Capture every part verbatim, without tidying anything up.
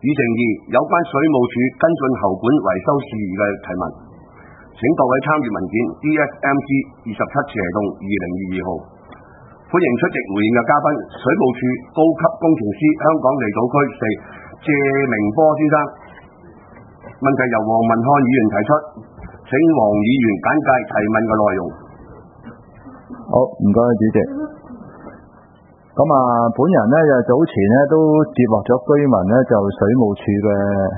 以正義有關水務署跟進喉管維修事宜嘅提問。請各位參閱文件 D S M G 二十七次行動二零二二號。歡迎出席回應嘅嘉賓，水務署高級工程師香港離島區四謝明波先生。問題由黃文漢議員提出，請黃議員簡介提問嘅內容。 好，唔該主席。咁啊，本人呢就早前呢都接獲咗居民呢就水務署嘅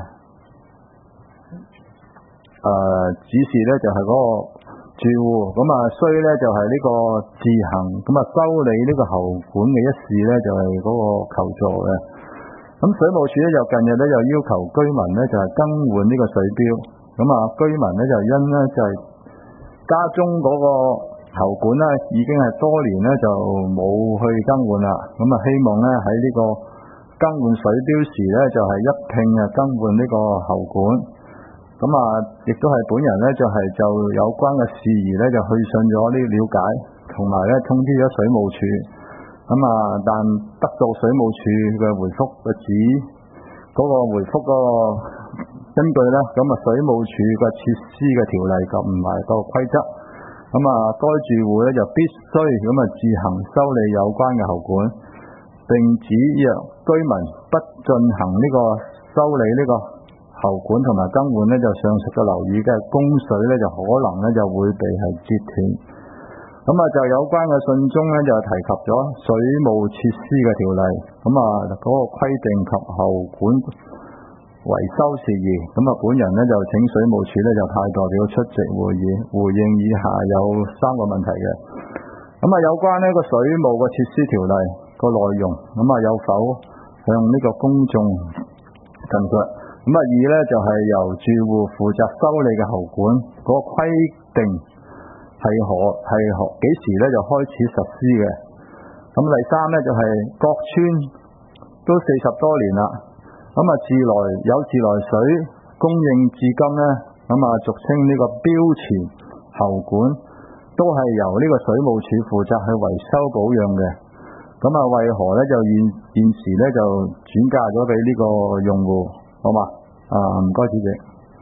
誒指示呢，就係嗰個住戶咁啊需呢就係呢個自行咁啊修理呢個喉管嘅一事呢，就係嗰個求助嘅。咁水務署呢就近日呢就要求居民呢就係更換呢個水標，咁啊居民呢就因呢就係家中嗰個喉管咧已經係多年咧就冇去更換啦，咁啊希望咧喺呢個更換水標時咧就係一併啊更換呢個喉管，咁啊亦都係本人咧就係就有關嘅事宜咧就去信咗呢了解，同埋咧通知咗水務署，咁啊但得到水務署嘅回覆嘅指嗰個回覆嗰個根據咧，咁啊水務署嘅設施嘅條例及唔係個規則。咁啊，該住戶咧就必須咁啊自行修理有關嘅喉管，並指若居民不進行呢個修理呢個喉管同埋更換咧，就上述嘅樓宇嘅供水咧就可能咧就會被係截斷。咁啊，就有關嘅信中咧就提及咗水務設施嘅條例，咁啊嗰個規定及喉管維修事宜，咁啊，本人呢就請水務署呢就派代表出席會議，回應以下有三個問題嘅。咁啊，有關呢個水務嘅設施條例個內容，咁啊有否向呢個公眾陳述？咁啊，二呢就係由住戶負責修理嘅喉管，嗰個規定係何係何幾時呢就開始實施嘅？咁第三呢就係各村都四十多年啦。咁啊，自來有自來水供應至今呢，咁啊俗稱呢個標前喉管都係由呢個水務署負責去維修保養嘅。咁啊，為何呢就現現時呢就轉嫁咗俾呢個用戶？好嘛？啊，唔該主席。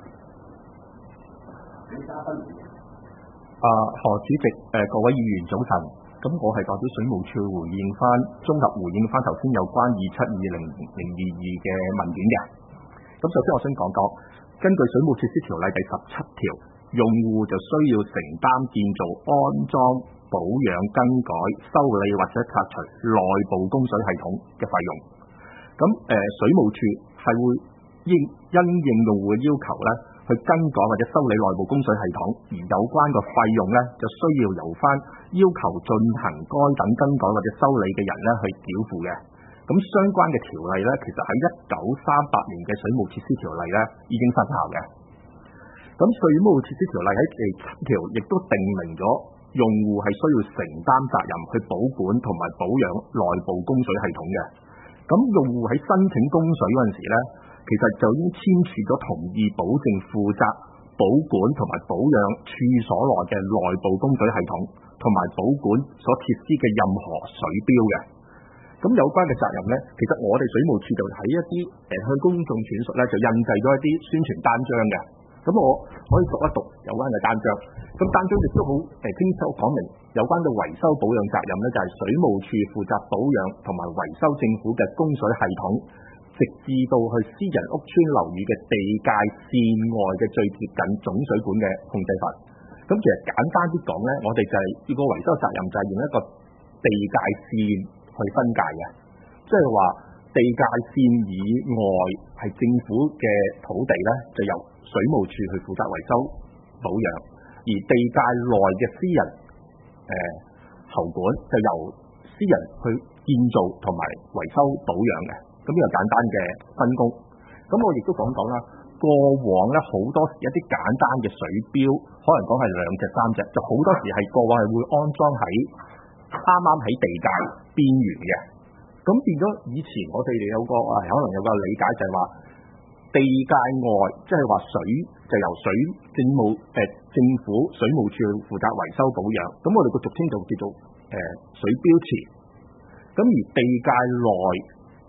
啊，何主席，誒、呃、各位議員早晨。咁我係代表水務署回應翻，綜合回應翻頭先有關二七二零零二二嘅文件嘅。咁首先我想講講，根據水務設施條例第十七條，用戶就需要承擔建造、安裝、保養、更改、修理或者拆除內部供水系統嘅費用。咁誒、呃，水務署係會應因應用戶嘅要求咧，去更改或者修理內部供水系統，而有關個費用咧，就需要由翻要求進行該等更改或者修理嘅人咧去繳付嘅。咁相關嘅條例咧，其實喺一九三八年嘅水務設施條例咧已經生效嘅。咁水務設施條例喺第七條亦都定明咗，用戶係需要承擔責任去保管同埋保養內部供水系統嘅。咁用戶喺申請供水嗰陣時咧，其實就已經簽署咗同意保證負責保管同埋保養處所內嘅內部供水系統同埋保管所設施嘅任何水標嘅。咁有關嘅責任咧，其實我哋水務署就喺一啲誒向公眾傳述咧，就印製咗一啲宣傳單張嘅。咁我可以讀一讀有關嘅單張。咁單張亦都好誒清楚講明有關嘅維修保養責任咧，就係水務署負責保養同埋維修政府嘅供水系統，直至到去私人屋邨樓宇嘅地界線外嘅最接近總水管嘅控制閥。咁其實簡單啲講咧，我哋就係呢個維修責任就係用一個地界線去分界嘅，即係話地界線以外係政府嘅土地咧，就由水務署去負責維修保養，而地界內嘅私人誒、呃、喉管就由私人去建造同埋維修保養嘅。咁呢個簡單嘅分工。咁我亦都講講啦，過往咧好多時一啲簡單嘅水標，可能講係兩隻三隻，就好多時係過往係會安裝喺啱啱喺地界邊緣嘅。咁變咗以前我哋有個啊，可能有個理解就係話地界外，即係話水就由水政務誒、呃、政府水務署負責維修保養。咁我哋個俗稱就叫做誒、呃、水標池。咁而地界內就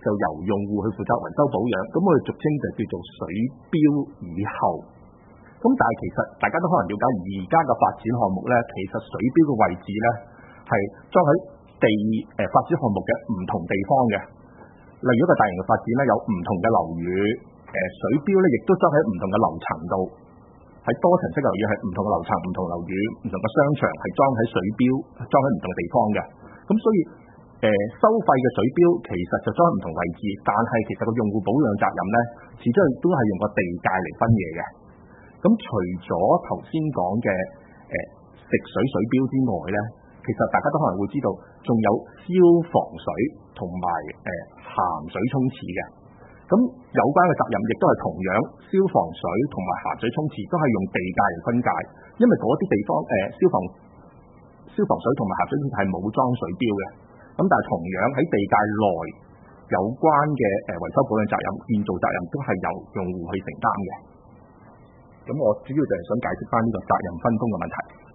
就由用戶去負責維修保養，咁我哋俗稱就叫做水錶以後。咁但係其實大家都可能了解，而家嘅發展項目咧，其實水錶嘅位置咧係裝喺地誒、呃、發展項目嘅唔同地方嘅。例如一個大型嘅發展咧，有唔同嘅樓宇，誒、呃、水錶咧亦都裝喺唔同嘅樓層度，喺多層式樓宇係唔同嘅樓層、唔同樓宇、唔同嘅商場係裝喺水錶，裝喺唔同嘅地方嘅。咁所以誒、呃、收費嘅水錶其實就裝喺唔同位置，但係其實個用戶保養責任咧，始終都係用個地界嚟分嘢嘅。咁除咗頭先講嘅誒食水水錶之外咧，其實大家都可能會知道，仲有消防水同埋誒鹹水沖廁嘅。咁有關嘅責任亦都係同樣，消防水同埋鹹水沖廁都係用地界嚟分界，因為嗰啲地方誒、呃、消防消防水同埋鹹水沖廁係冇裝水錶嘅。咁但係同樣喺地界內有關嘅誒維修保養責任、建造責任都係由用戶去承擔嘅。咁我主要就係想解釋翻呢個責任分工嘅問題。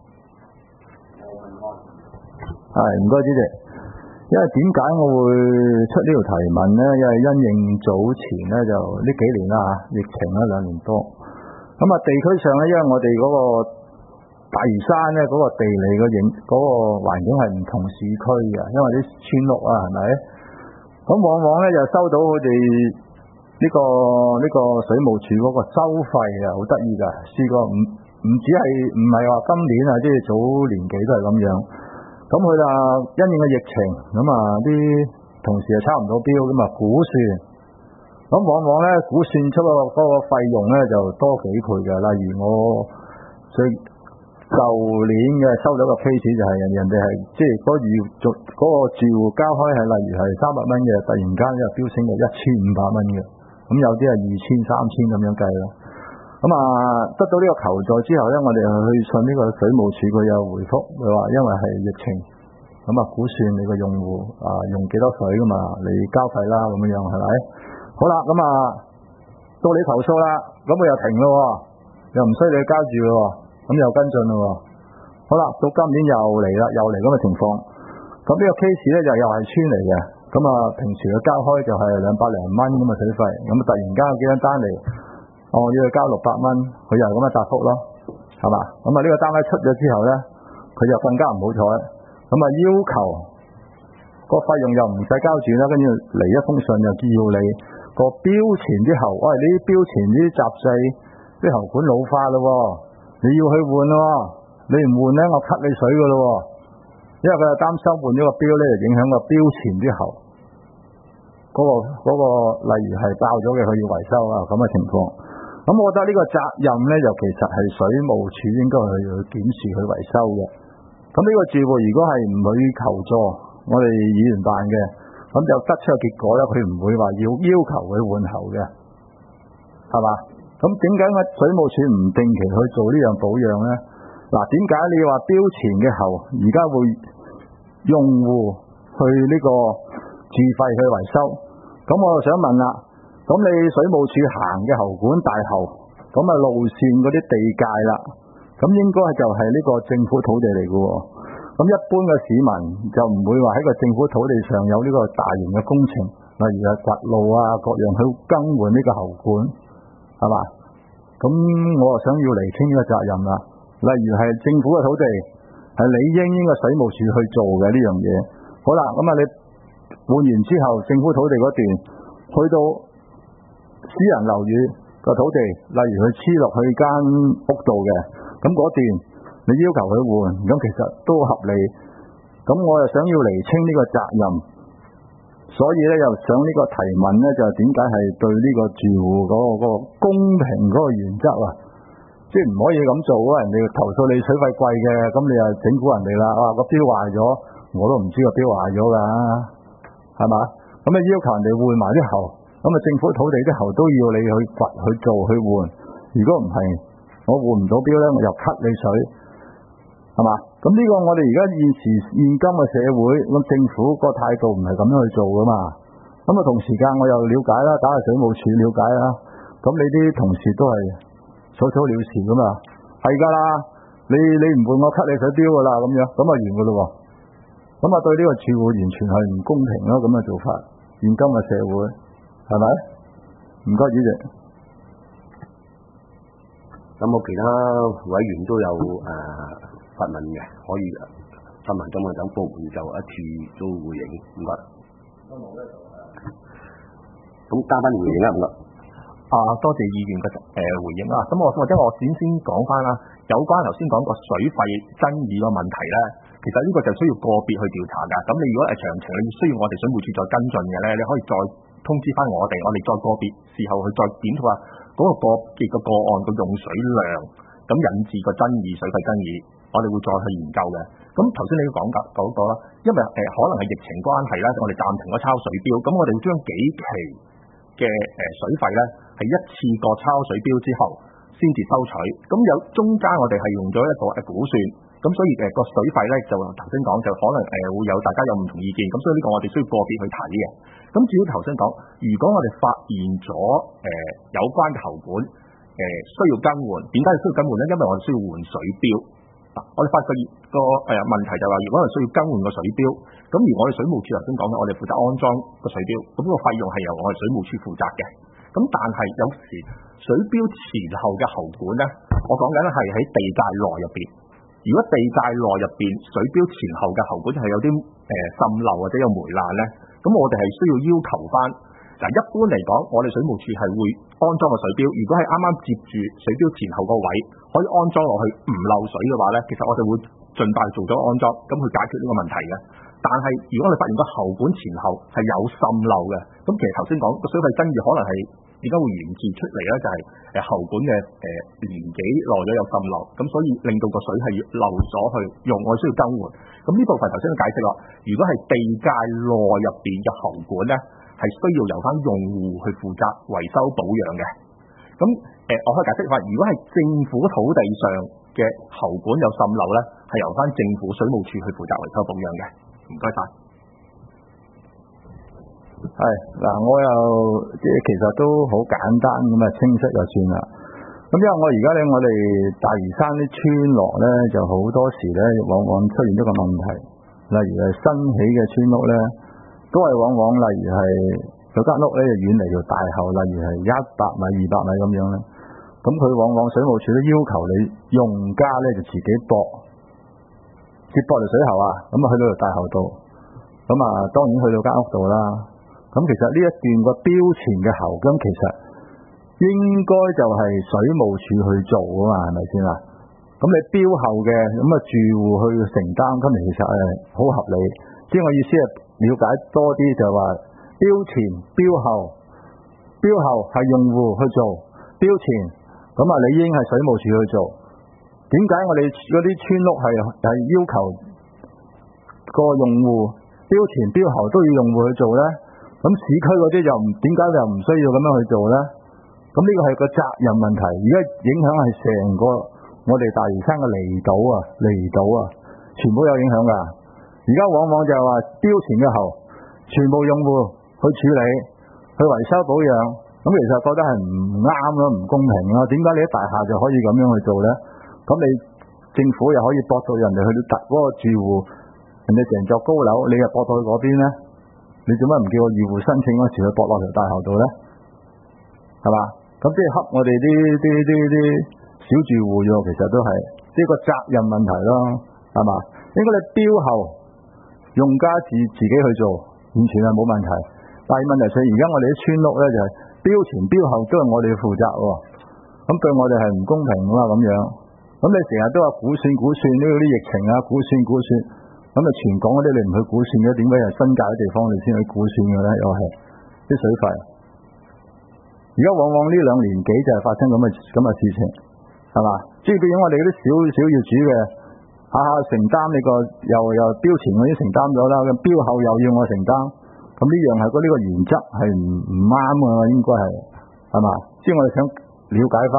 係唔該，主席。因為點解我會出呢條提問咧？因為因應早前咧就呢幾年啦嚇，疫情咧兩年多。咁啊地區上咧，因為我哋嗰個大嶼山咧嗰個地理嘅影嗰個環境係唔同市區嘅，因為啲村屋啊係咪？咁往往咧就收到佢哋呢個呢個水務署嗰個收費啊，好得意㗎。試過唔唔止係唔係話今年啊，即係早年幾都係咁樣。咁佢就因應嘅疫情，咁啊啲同事又差唔多標，咁啊估算，咁往往咧估算出個嗰個費用咧就多幾倍嘅。例如我最舊年嘅收到個 case 就係人人哋係即係嗰住住嗰個住戶交開係例如係三百蚊嘅，突然間咧飆升到一千五百蚊嘅，咁有啲係二千三千咁樣計啦。咁啊，得到呢個求助之後咧，我哋去信呢個水務署，佢有回覆，佢話因為係疫情，咁啊估算你個用戶啊用幾多水噶嘛，你交費啦咁樣係咪？好啦，咁啊到你投訴啦，咁佢又停咯，又唔需要你交住咯，咁又跟進咯。好啦，到今年又嚟啦，又嚟咁嘅情況。咁呢個 case 咧就又係村嚟嘅，咁啊平時佢交開就係兩百零蚊咁嘅水費，咁突然間有幾張單嚟。我、哦、要佢交六百蚊，佢又係咁嘅答覆咯，係嘛？咁啊呢個單位出咗之後咧，佢就更加唔好彩，咁啊要求個費用又唔使交住啦，跟住嚟一封信又叫你個標前啲喉，喂呢啲標前啲雜細啲喉管老化咯，你要去換咯，你唔換咧我 cut 你水噶咯，因為佢係擔心換咗個標咧就影響個標前啲喉嗰、嗰個嗰、嗰個例如係爆咗嘅，佢要維修啊咁嘅情況。咁我覺得呢個責任咧，就其實係水務署應該去去檢視去維修嘅。咁呢個住戶如果係唔去求助，我哋議員辦嘅，咁就得出嘅結果咧，佢唔會話要要求佢換喉嘅，係嘛？咁點解我水務署唔定期去做呢樣保養咧？嗱，點解你話標前嘅喉而家會用戶去呢個自費去維修？咁我就想問啦。咁你水務署行嘅喉管大喉，咁啊路線嗰啲地界啦，咁應該就係呢個政府土地嚟嘅喎。咁一般嘅市民就唔會話喺個政府土地上有呢個大型嘅工程，例如係掘路啊各樣去更換呢個喉管，係嘛？咁我啊想要釐清呢個責任啦。例如係政府嘅土地，係理應應該水務署去做嘅呢樣嘢。好啦，咁啊你換完之後，政府土地嗰段去到私人樓宇個土地，例如佢黐落去間屋度嘅，咁嗰段你要求佢換，咁其實都合理。咁我又想要釐清呢個責任，所以咧又想呢個提問咧，就係點解係對呢個住戶嗰個嗰個公平嗰個原則啊，即係唔可以咁做啊！人哋投訴你水費貴嘅，咁你又整蠱人哋啦，啊個錶壞咗，我都唔知個錶壞咗㗎，係嘛？咁你要求人哋換埋啲喉。咁啊，政府土地啲喉都要你去掘去做去換，如果唔係，我換唔到錶咧，我又 cut 你水，係嘛？咁呢個我哋而家現時現今嘅社會，咁政府個態度唔係咁樣去做噶嘛？咁啊，同時間我又了解啦，打下水務署了解啦，咁你啲同事都係草草了事噶嘛？係㗎啦，你你唔換我 cut 你水錶㗎啦，咁樣咁啊完㗎咯喎，咁啊對呢個住戶完全係唔公平咯，咁嘅做法。 現今嘅社會，係咪？唔該，主席。 咁我其他委員都有誒、呃、發問嘅，可以發問咁我等部門就一次都回應，唔該。咁嘉賓回應啦，唔該。 啊，多謝議員嘅誒、呃、回應啦。咁我或者我先先講翻啦，有關頭先講個水費爭議個問題咧，其實呢個就需要個別去調查㗎。咁你如果係詳情，你需要我哋水務署再跟進嘅咧，你可以再通知翻我哋，我哋再個別事後去再檢討下嗰個個別嘅個案個用水量，咁引致個爭議水費爭議，我哋會再去研究嘅。咁頭先你都講㗎講過啦，因為誒、呃、可能係疫情關係啦，我哋暫停咗抄水錶，咁我哋會將幾期嘅誒水費咧係一次過抄水錶之後先至收取，咁有中間我哋係用咗一個誒估算，咁所以誒個、呃、水費咧就頭先講就可能誒、呃、會有大家有唔同意見，咁所以呢個我哋需要個別去睇嘅。咁至於頭先講，如果我哋發現咗誒、呃、有關嘅喉管誒、呃、需要更換，點解需要更換咧？因為我哋需要換水錶。嗱，我哋發覺個誒問題就係話，如果我哋需要更換個水錶，咁而我哋水務署頭先講嘅，我哋負責安裝個水錶，咁個費用係由我哋水務署負責嘅。咁但係有時水錶前後嘅喉管咧，我講緊係喺地界內入邊。如果地界內入邊水錶前後嘅喉管係有啲誒、呃、滲漏或者有霉爛咧，咁我哋係需要要求翻。嗱，一般嚟講，我哋水務署係會安裝個水錶。如果係啱啱接住水錶前後個位，可以安裝落去唔漏水嘅話咧，其實我哋會盡快做咗安裝，咁去解決呢個問題嘅。但係如果我哋發現個喉管前後係有滲漏嘅，咁其實頭先講個水費爭議可能係點解會源自出嚟咧？就係、是、誒喉管嘅誒、呃、年紀耐咗有滲漏，咁所以令到個水係漏咗去用，我需要更換。咁呢部分頭先都解釋啦。如果係地界內入邊嘅喉管咧，係需要由翻用戶去負責維修保養嘅。咁誒、呃，我可以解釋話，如果係政府土地上嘅喉管有滲漏咧，係由翻政府水務署去負責維修保養嘅。唔該晒。 係嗱，我又即係其實都好簡單咁啊，清晰就算啦。咁因為我而家咧，我哋大嶼山啲村落咧，就好多時咧，往往出現一個問題，例如係新起嘅村屋咧，都係往往例如係有間屋咧就遠離條大喉，例如係一百米、二百米咁樣咧。咁佢往往水務署都要求你用家咧就自己駁接駁條水喉啊，咁啊去到條大喉度，咁啊當然去到間屋度啦。咁其實呢一段個標前嘅喉，咁其實應該就係水務署去做啊嘛，係咪先啊？咁你標後嘅咁啊住戶去承擔，咁其實係好合理。即係我意思係了解多啲就係話標前標後，標後係用戶去做，標前咁啊你已經係水務署去做。點解我哋嗰啲村屋係係要求個用戶標前標後都要用戶去做咧？咁市區嗰啲就唔點解就唔需要咁樣去做咧？咁呢個係個責任問題，而家影響係成個我哋大嶼山嘅離島啊，離島啊，全部有影響噶。而家往往就係話標前嘅喉，全部用戶去處理，去維修保養，咁其實覺得係唔啱咯，唔公平咯。點解你喺大廈就可以咁樣去做咧？咁你政府又可以駁到人哋去到嗰個住戶，人哋成座高樓，你又駁到去嗰邊咧？你做乜唔叫我住戶申請嗰時去駁落條大喉度咧？係嘛？咁即係恰我哋啲啲啲啲小住戶啫，其實都係即係個責任問題咯，係嘛？應該你標後用家自自己去做，完全係冇問題。但係問題係而家我哋啲村屋咧就係、是、標前標後都係我哋負責喎，咁對我哋係唔公平㗎嘛咁樣。咁你成日都話估算估算呢啲疫情啊，估算估算。咁啊，全港嗰啲你唔去估算嘅，點解係新界啲地方你先去估算嘅咧？又係啲水費。而家往往呢兩年幾就係發生咁嘅咁嘅事情，係嘛？即係變咗我哋嗰啲小小業主嘅，下下承擔你個又又標前我已經承擔咗啦，咁標後又要我承擔，咁呢樣係嗰呢個原則係唔唔啱嘅，應該係係嘛？即係我哋想了解翻。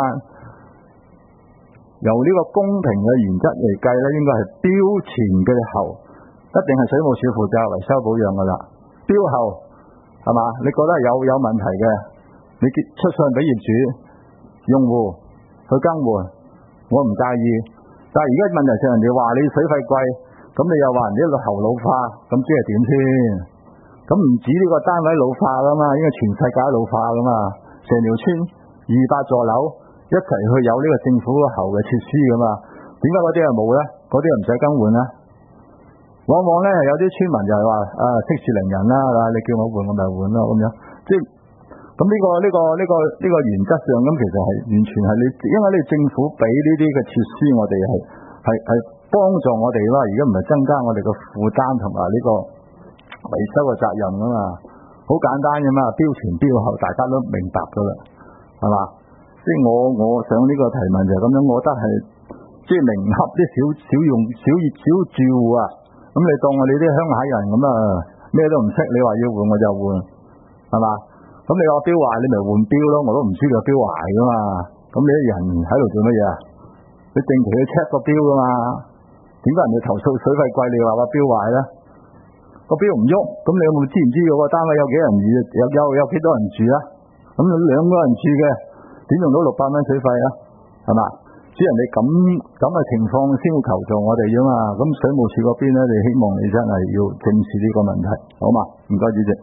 由呢個公平嘅原則嚟計咧，應該係標前嘅喉一定係水務署負責維修保養噶啦。標後係嘛？你覺得有有問題嘅，你出信俾業主用戶去更換，我唔介意。但係而家問題上人哋話你水費貴，咁你又話人哋個喉老化，咁即係點先？咁唔止呢個單位老化噶嘛，應該全世界老化噶嘛，成條村二百座樓一齊去有呢個政府個喉嘅設施噶嘛，點解嗰啲又冇咧？嗰啲又唔使更換咧？往往咧有啲村民就係話啊息事寧人啦，你叫我換我咪換咯咁樣，即係咁呢個呢個呢個呢個原則上咁其實係完全係你，因為你政府俾呢啲嘅設施我哋係係係幫助我哋啦，而家唔係增加我哋嘅負擔同埋呢個維修嘅責任噶嘛，好簡單噶嘛，標前標後大家都明白噶啦，係嘛？即係我我想呢個提問就係咁樣，我覺得係即係明合啲小小用小業小住戶啊，咁你當我哋啲鄉下人咁啊，咩都唔識，你話要換我就換，係嘛？咁你話標壞你咪換標咯，我都唔知佢標壞噶嘛，咁你啲人喺度做乜嘢啊？你定期去 check 個標噶嘛？點解人哋投訴水費貴？你話話標壞咧？個標唔喐，咁你有冇知唔知個單位有幾人住？有有有幾多人住啊？咁兩個人住嘅，點用到六百蚊水費啊？係嘛？只人哋咁咁嘅情況先會求助我哋啫嘛。咁水務署嗰邊咧，你希望你真係要正視呢個問題，好嘛？唔該，主席。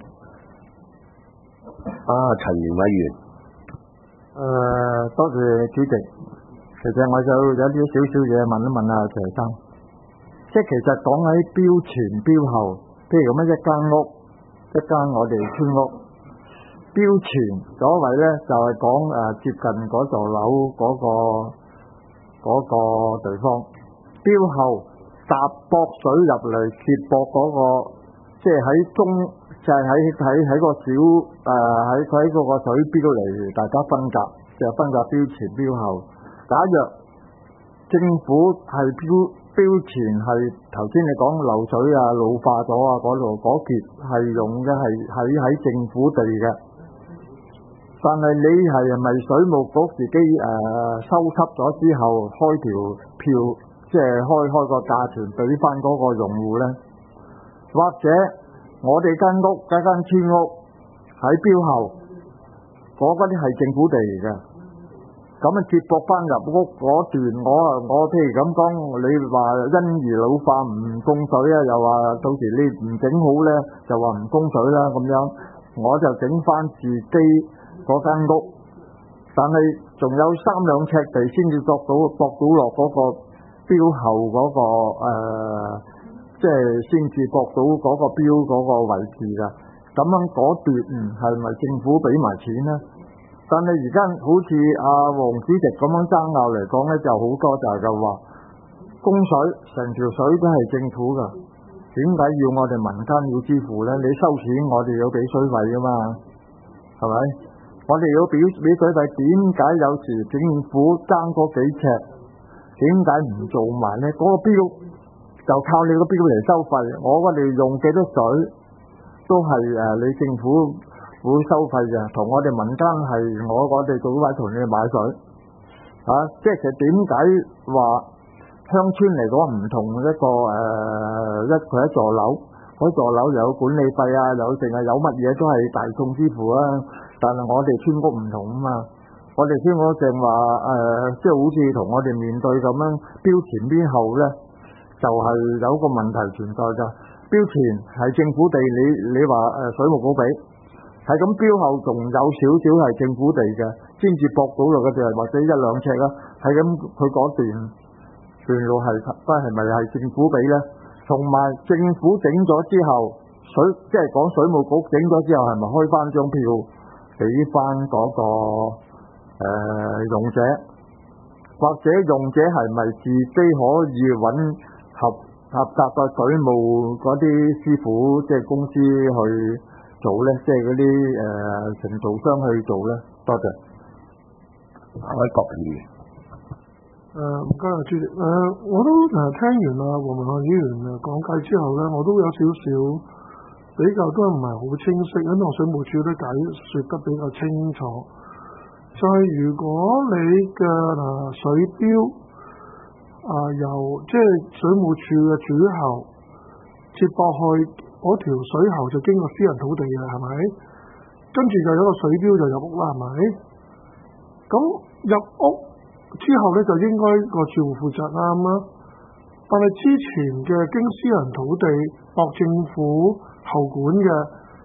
啊，陳元委員。 誒、呃，多謝主席。其實我就有啲少少嘢問一問啊，謝生。即係其實講喺標前標後，譬如咁樣一間屋，一間我哋村屋，標前所謂咧就係講誒接近嗰座樓嗰個嗰個地方，標後搭駁水入嚟接駁嗰個，即係喺中就係喺喺喺個小誒喺喺嗰個水標嚟大家分隔，就係分隔標前標後。假若政府係標標前係頭先你講漏水啊、老化咗啊嗰度嗰橛係用嘅係喺喺政府地嘅，但係你係咪水務局自己誒、呃、收葺咗之後開條票，即係開開個價錢俾翻嗰個用戶咧？或者我哋間屋間間村屋喺標後嗰啲係政府地嚟嘅？咁啊，接駁翻入屋嗰段，我啊，我譬如咁講，你話因而老化唔供水啊，又話到時你唔整好咧，就話唔供水啦咁樣，我就整翻自己嗰間屋，但係仲有三兩尺地先至作到駁到落嗰個標後嗰、嗰個誒，即係先至駁到嗰個標嗰個位置㗎。咁樣嗰段係咪政府俾埋錢咧？但係而家好似阿黃主席咁樣爭拗嚟講咧，就好多就係就話供水成條水都係政府㗎，點解要我哋民間要支付咧？你收錢我哋要俾水費㗎嘛，係咪？我哋要俾俾水費，點解有時政府爭嗰幾尺，點解唔做埋咧？嗰、嗰個標就靠你個標嚟收費，我我哋用幾多水都係誒你政府會收費嘅，同我哋民間係我我哋做位同你買水，啊，即係其實點解話鄉村嚟講唔同一個誒、呃、一佢一座樓，嗰座樓有管理費啊，有剩啊，有乜嘢都係大眾支付啊，但係我哋村屋唔同啊嘛，我哋村屋淨話誒，即係好似同我哋面對咁樣標前標後咧，就係、是、有個問題存在㗎。標前係政府地，你你話誒水務局俾。係咁標後仲有少少係政府地嘅，先至駁到落嘅地，或者一兩尺啦。係咁，佢嗰段段路係翻係咪係政府俾咧？同埋政府整咗之後，水即係講水務局整咗之後，係咪開翻張票俾翻嗰個誒、呃、用者，或者用者係咪自己可以揾合合格嘅水務嗰啲師傅，即係公司去做咧，即係嗰啲誒承造商去做咧？多謝。 阿位國議員。 誒唔該啊，主席。誒、呃、我都誒聽完啊黃文漢議員誒講解之後咧，我都有少少比較都唔係好清晰，因為水務署都解説得比較清楚。就係、是、如果你嘅誒水標啊、呃、由即係水務署嘅主喉接駁去。嗰條水喉就經過私人土地嘅，係咪？跟住就有個水標就入屋啦，係咪？咁入屋之後咧，就應該個住戶負責啱啦。但係之前嘅經私人土地駁政府喉管嘅，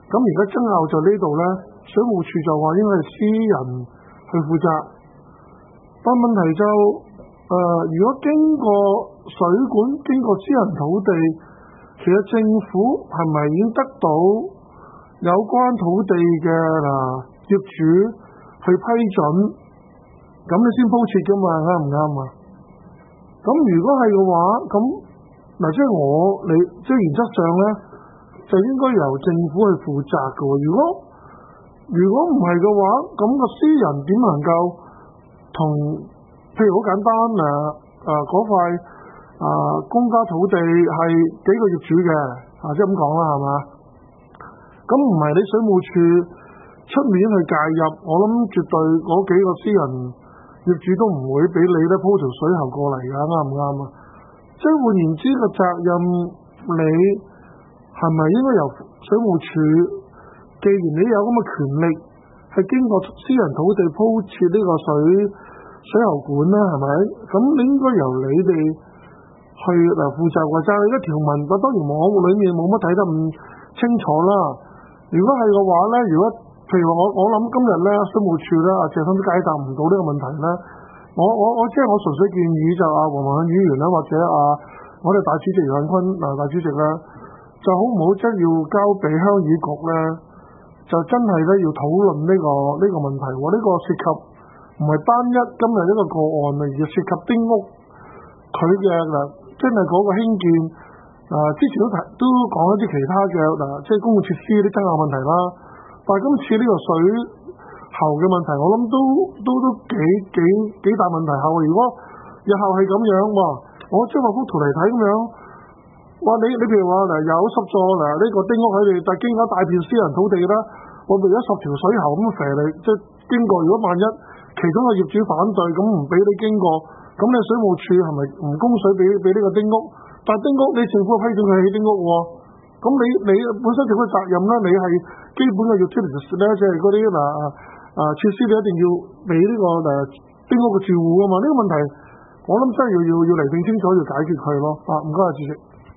咁而家爭拗就呢度咧，水務署就話應該係私人去負責，但問題就誒、呃，如果經過水管經過私人土地，其實政府係咪已經得到有關土地嘅嗱業主去批准，咁你先鋪設噶嘛，啱唔啱啊？咁如果係嘅話，咁嗱即係我你即係原則上咧，就應該由政府去負責嘅。如果如果唔係嘅話，咁個私人點能夠同譬如好簡單誒誒嗰塊啊公家土地係幾個業主嘅啊，即係咁講啦，係嘛？咁唔係你水務署出面去介入，我諗絕對嗰幾個私人業主都唔會俾你咧鋪條水喉過嚟㗎，啱唔啱啊？即係換言之個責任，你係咪應該由水務署？既然你有咁嘅權力，係經過私人土地鋪設呢個水水喉管啦，係咪？咁你應該由你哋去嗱負責或者你嘅條文，當然網裏面冇乜睇得咁清楚啦。如果係嘅話咧，如果譬如我我諗今日咧水務署咧啊謝生都解答唔到呢個問題咧，我我我即係我純粹建議就啊黃宏漢議員啦，或者啊我哋大主席楊坤嗱大主席咧，就好唔好即係要交俾鄉議局咧？就真係咧要討論呢、這個呢、這個問題喎，呢、這個涉及唔係單一今日一個個案啊，而涉及丁屋佢嘅嗱，真係嗰個興建啊，之前都提都講一啲其他嘅嗱，即係公共設施啲爭拗問題啦。但係今次呢個水喉嘅問題，我諗都都都幾幾幾大問題下喎。如果日後係咁樣喎，我將畫幅圖嚟睇咁樣。哇！你你譬如話嗱，有十座嗱呢個丁屋喺度，但係經過大片私人土地啦，我哋有十條水喉咁肥嚟，即係經過。如果萬一其中嘅業主反對，咁唔俾你經過，咁你水務署係咪唔供水俾俾呢個丁屋？但係丁屋你政府批准佢起丁屋喎，咁你你本身政府責任啦，你係基本嘅 utilities 咧，即係嗰啲嗱啊設施，你一定要俾呢個誒丁屋嘅住戶啊嘛。呢個問題我諗真係要要要釐定清楚，要解決佢咯。啊，唔該啊，主席。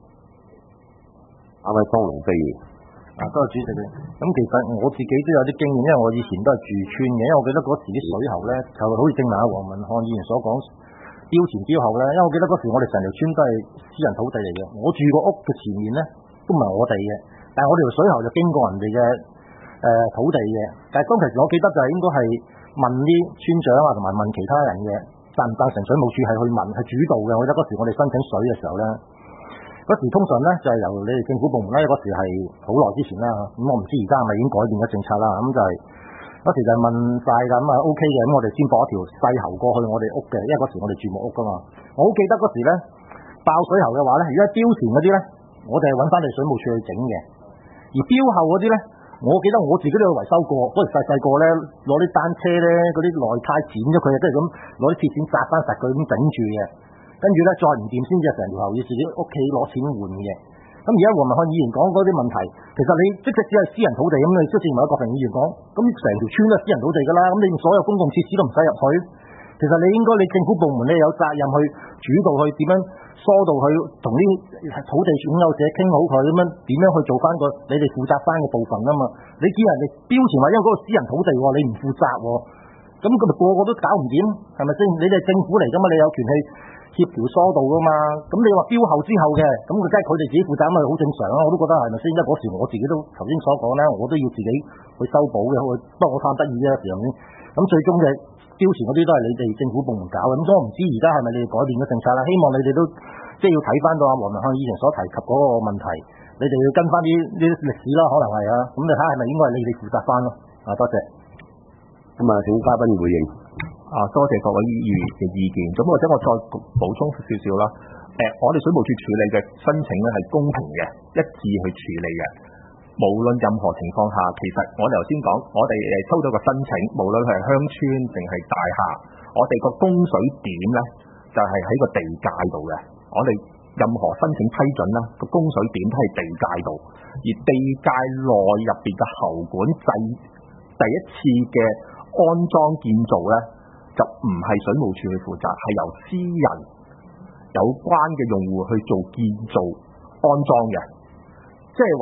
阿位方龍飛啊，多謝主席嘅。咁其實我自己都有啲經驗，因為我以前都係住村嘅，因為我記得嗰時啲水喉咧，就好似正話阿黃文漢議員所講，標前標後咧。因為我記得嗰時我哋成條村都係私人土地嚟嘅，我住個屋嘅前面咧都唔係我哋嘅，但係我哋條水喉就經過人哋嘅誒土地嘅。但係當其時我記得就係應該係問啲村長啊，同埋問其他人嘅贊唔贊成水務署係去問係主導嘅。我記得嗰時我哋申請水嘅時候咧。嗰時通常咧就係、是、由你哋政府部門咧，嗰時係好耐之前啦，咁我唔知而家係咪已經改變咗政策啦，咁就係、是、嗰時就係問晒㗎，咁啊 O K 嘅，咁我哋先駁一條細喉過去我哋屋嘅，因為嗰時我哋住木屋㗎嘛。我好記得嗰時咧爆水喉嘅話咧，如果係標前嗰啲咧，我哋係揾翻嚟水務署去整嘅，而標後嗰啲咧，我記得我自己都有維修過，嗰時細細個咧攞啲單車咧嗰啲內胎剪咗佢，即係咁攞啲鐵線紮翻實佢咁整住嘅。跟住咧，再唔掂先至成條喉要自己屋企攞錢換嘅。咁而家黃文漢議員講嗰啲問題，其實你即使只係私人土地咁，你即係正如郭平議員講，咁成條村都係私人土地㗎啦。咁你所有公共設施都唔使入去，其實你應該你政府部門你有責任去主導去點樣疏導去同啲土地擁有者傾好佢咁樣點樣去做翻個你哋負責翻嘅部分啊嘛。你見人哋標前話因為嗰個私人土地喎，你唔負責喎，咁佢咪個個都搞唔掂，係咪先？你哋政府嚟㗎嘛，你有權去協調疏導㗎嘛，咁你話標後之後嘅，咁佢梗係佢哋自己負責，咁咪好正常啦。我都覺得係咪先？因為嗰時我自己都頭先所講咧，我都要自己去修補嘅，不過我貪得意啫時候先。咁最終嘅標前嗰啲都係你哋政府部門搞嘅，咁所以我唔知而家係咪你哋改變咗政策啦。希望你哋都即係要睇翻到阿黃文漢議員所提及嗰個問題，你哋要跟翻啲啲歷史啦，可能係啊。咁你睇下係咪應該係你哋負責翻咯？啊，多謝。 咁啊，請嘉賓回應。 啊，多謝各位議員嘅意見。咁或者我再補充少少啦。誒、呃，我哋水務署處理嘅申請咧係公平嘅，一致去處理嘅。無論任何情況下，其實我哋頭先講，我哋誒收到個申請，無論係鄉村定係大廈，我哋個供水點咧就係、是、喺個地界度嘅。我哋任何申請批准啦，個供水點都係地界度，而地界內入邊嘅喉管制第一次嘅安裝建造咧，就唔係水務署去負責，係由私人有關嘅用戶去做建造安裝嘅。即係話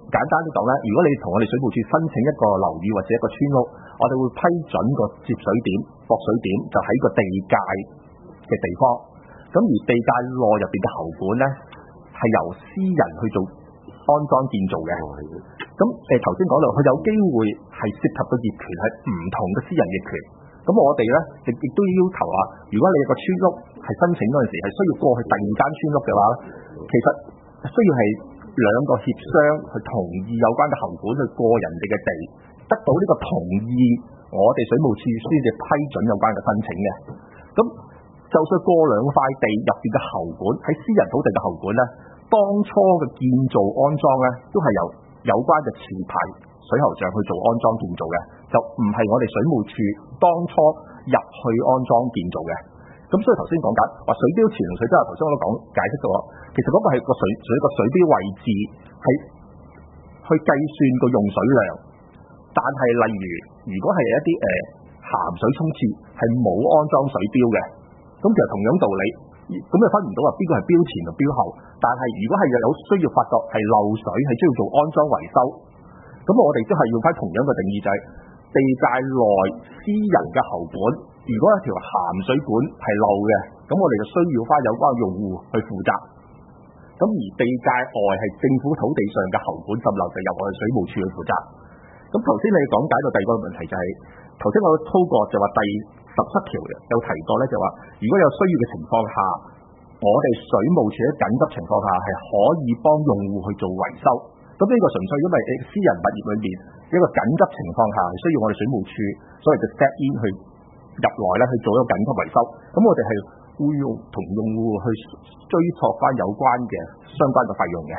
簡單啲講咧，如果你同我哋水務署申請一個樓宇或者一個村屋，我哋會批准個接水點、駁水點就喺個地界嘅地方。咁而地界內入邊嘅喉管咧，係由私人去做安裝建造嘅。咁誒頭先講到，佢有機會係涉及到業權係唔同嘅私人業權。咁我哋咧亦亦都要求啊，如果你有個村屋係申請嗰陣時係需要過去第二間村屋嘅話，其實需要係兩個協商去同意有關嘅喉管去過人哋嘅地，得到呢個同意，我哋水務署先至批准有關嘅申請嘅。咁就算過兩塊地入邊嘅喉管喺私人土地嘅喉管咧，當初嘅建造安裝咧都係由有關嘅持牌水喉匠去做安裝建造嘅，就唔係我哋水務署當初入去安裝建造嘅。咁所以頭先講緊話水標前同水標後，頭先我都講解釋咗，其實嗰個係個水水個水標位置係去計算個用水量，但係例如如果係一啲誒、呃、鹹水沖廁係冇安裝水標嘅，咁其實同樣道理，咁就分唔到話邊個係標前同標後。但係如果係有需要發覺係漏水，係需要做安裝維修，咁我哋都係用翻同樣嘅定義，就係、是、地界內私人嘅喉管，如果一條鹹水管係漏嘅，咁我哋就需要翻有關用戶去負責。咁而地界外係政府土地上嘅喉管滲漏，就由我哋水務署去負責。咁頭先你講解到第二個問題就係、是，頭先我操過就話第十七條有提過咧，就話如果有需要嘅情況下，我哋水務署喺緊急情況下係可以幫用戶去做維修。咁呢個純粹因為私人物業裏面一個緊急情況下係需要我哋水務署所謂嘅 step in 去入來咧去做一個緊急維修。咁我哋係會用同用戶去追溯翻有關嘅相關嘅費用嘅。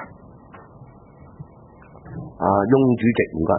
啊，翁主席唔該，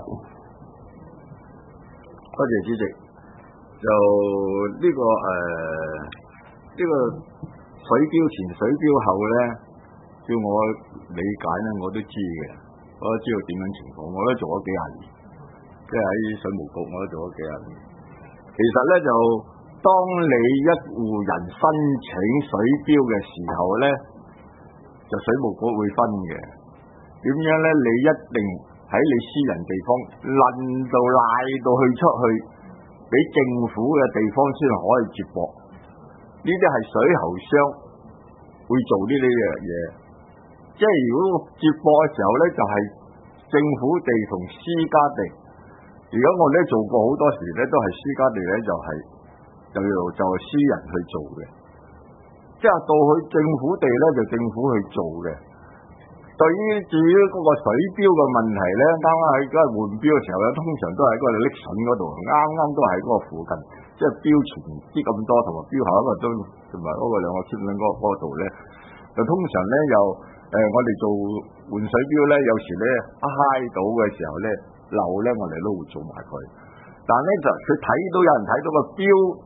多謝主席。就呢、這個誒呢、呃這個水標前水標後咧，照我理解咧，我都知嘅，我都知道點樣情況，我都做咗幾廿年，即係喺水務局我都做咗幾廿年。其實咧就當你一戶人申請水標嘅時候咧，就水務局會分嘅。點樣咧？你一定喺你私人地方撚到賴到去出去，俾政府嘅地方先可以接駁。呢啲係水喉商會做呢啲樣嘢。即係如果接駁嘅時候咧，就係、是、政府地同私家地。而家我哋做過好多時咧，都係私家地咧，就係、是、就要就係、是、私人去做嘅。即係到去政府地咧，就政府去做嘅。對於至於嗰個水標嘅問題咧，啱啱喺嗰個換標嘅時候咧，通常都喺嗰個瀝筍嗰度，啱啱都係嗰個附近，即係標前啲咁多，同埋標後一個都同埋嗰個兩個村嗰嗰嗰度咧，就通常咧又誒、呃、我哋做換水標咧，有時咧嗨到嘅時候咧漏咧，我哋都會做埋佢。但咧就佢睇到有人睇到個標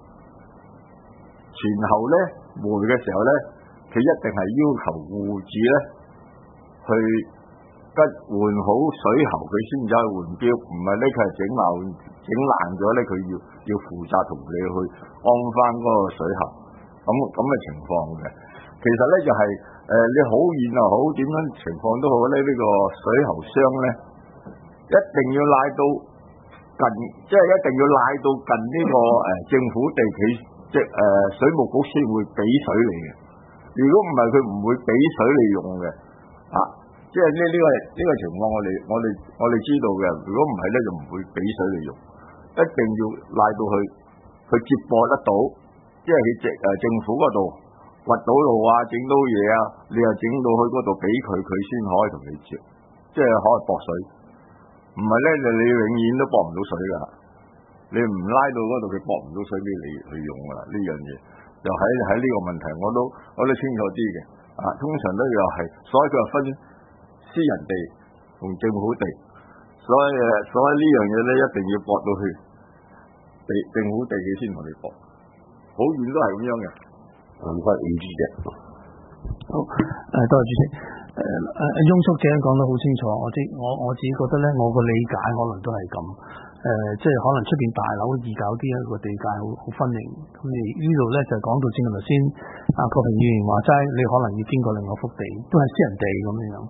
前後咧換嘅時候咧，佢一定係要求戶主咧。去跟換好水喉，佢先走去換標，唔係咧佢係整漏整爛咗咧，佢要要負責同你去安翻嗰個水喉，咁咁嘅情況嘅。其實咧就係、是、誒、呃、你好遠又好，點樣情況都好咧，呢、這個水喉商咧一定要拉到近，即係一定要拉到近呢、這個誒、呃、政府地企，即係誒、呃、水務局先會俾水你嘅。如果唔係，佢唔會俾水你用嘅。啊，即係呢呢個呢、這個情況，我哋我哋我哋知道嘅。如果唔係咧，就唔會俾水你用，一定要拉到去去接駁得到，即係佢直誒政府嗰度掘到路啊，整到嘢啊，你又整到去嗰度俾佢，佢先可以同你接，即係可以駁水。唔係咧，就你永遠都駁唔到水噶。你唔拉到嗰度，佢駁唔到水俾你去用噶啦。呢樣嘢就喺喺呢個問題，我都我都清楚啲嘅。啊，通常都又係，所以佢話分私人地同政府地，所以誒，所以呢樣嘢咧一定要駁到去地政府地嘅先同你駁，好遠都係咁樣嘅。唔該，吳主席。 好，誒多謝主席。誒誒，翁叔姐講得好清楚，我自我我自己覺得咧，我個理解可能都係咁。誒、呃，即係可能出邊大樓易搞啲，一個地界好好分明。咁你呢度咧就講到正頭先，阿郭平議員話齋，你可能要經過另外幅地，都係私人地咁樣。誒、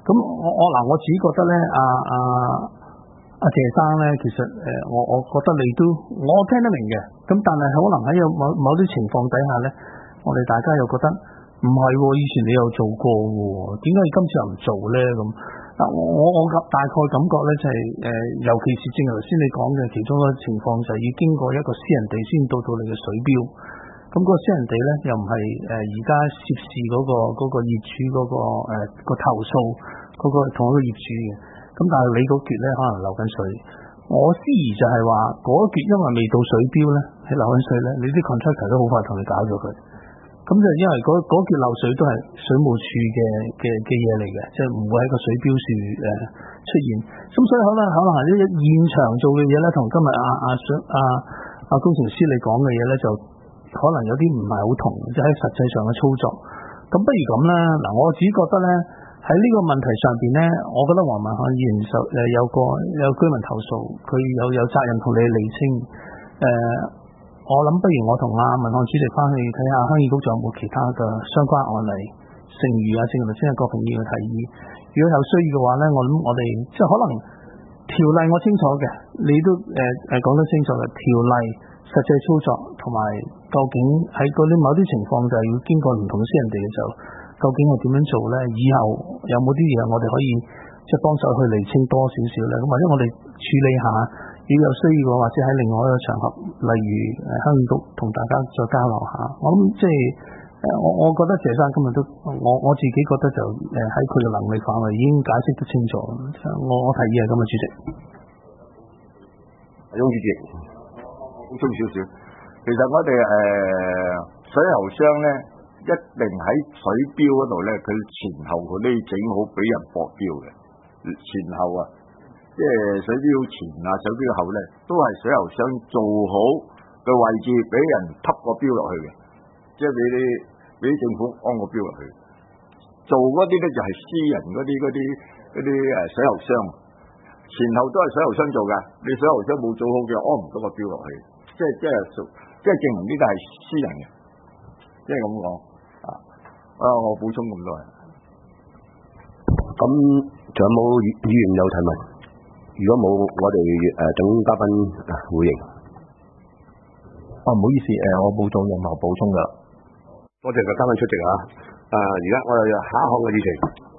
咁我我嗱，我自己覺得咧，阿阿阿謝生咧，其實誒、呃，我我覺得你都我聽得明嘅。咁但係可能喺有某某啲情況底下咧，我哋大家又覺得唔係喎，以前你有做過喎，點解你今次又唔做咧？咁嗱，我我我大概感覺咧就係、是、誒、呃，尤其是正如頭先你講嘅其中一個情況，就係要經過一個私人地先到到你嘅水標。咁嗰個私人地咧，又唔係誒而家涉事嗰、那個嗰、那個業主嗰、那個誒、呃那個投訴嗰、那個同一個業主嘅。咁但係你嗰橛咧可能流緊水。我思疑就係話嗰橛因為未到水標咧，喺流緊水咧，你啲 contractor 都好快同你搞咗佢。咁就因為嗰嗰橛漏水都係水務署嘅嘅嘅嘢嚟嘅，即係唔會喺個水標處誒、呃、出現。咁所以可能可能係呢啲現場做嘅嘢咧，同今日阿阿阿阿工程師你講嘅嘢咧就。可能有啲唔係好同，即係喺實際上嘅操作。咁不如咁啦，嗱，我自己覺得咧喺呢個問題上邊咧，我覺得黃文漢議員受誒有個有居民投訴，佢有有責任同你釐清。誒、呃，我諗不如我同阿文漢主席翻去睇下鄉議局仲有冇其他嘅相關案例，剩餘啊，正如頭先阿郭平議員嘅提議。如果有需要嘅話咧，我諗我哋即係可能條例我清楚嘅，你都誒誒講得清楚嘅條例。實際操作同埋究竟喺嗰啲某啲情況就係要經過唔同私人地嘅時候，究竟係點樣做咧？以後有冇啲嘢我哋可以即係幫手去釐清多少少咧？咁或者我哋處理下，如果有需要嘅，或者喺另外一個場合，例如誒鄉議局同大家再交流下。我諗即係誒我我覺得謝生今日都我我自己覺得就誒喺佢嘅能力範圍已經解釋得清楚。我我提議係咁嘅，主席。 阿翁主席。 補充少少，其實我哋誒、呃、水喉箱咧，一定喺水標嗰度咧，佢前後佢都要整好俾人駁標嘅。前後啊，即係水標前啊，水標後咧，都係水喉箱做好嘅位置，俾人吸個標落去嘅，即係俾啲俾啲政府安個標落去。做嗰啲咧就係、是、私人嗰啲嗰啲嗰啲誒水喉箱，前後都係水喉箱做㗎。你水喉箱冇做好嘅，安唔到個標落去。即係即係即係證明呢啲係私人嘅，即係咁講啊！啊，我補充咁多。 咁仲有冇議員有提問？如果冇，我哋誒等嘉賓回應。 啊，唔好意思，誒，我冇做任何補充㗎。 多謝個嘉賓出席啊！啊，而家我哋下一項嘅議程。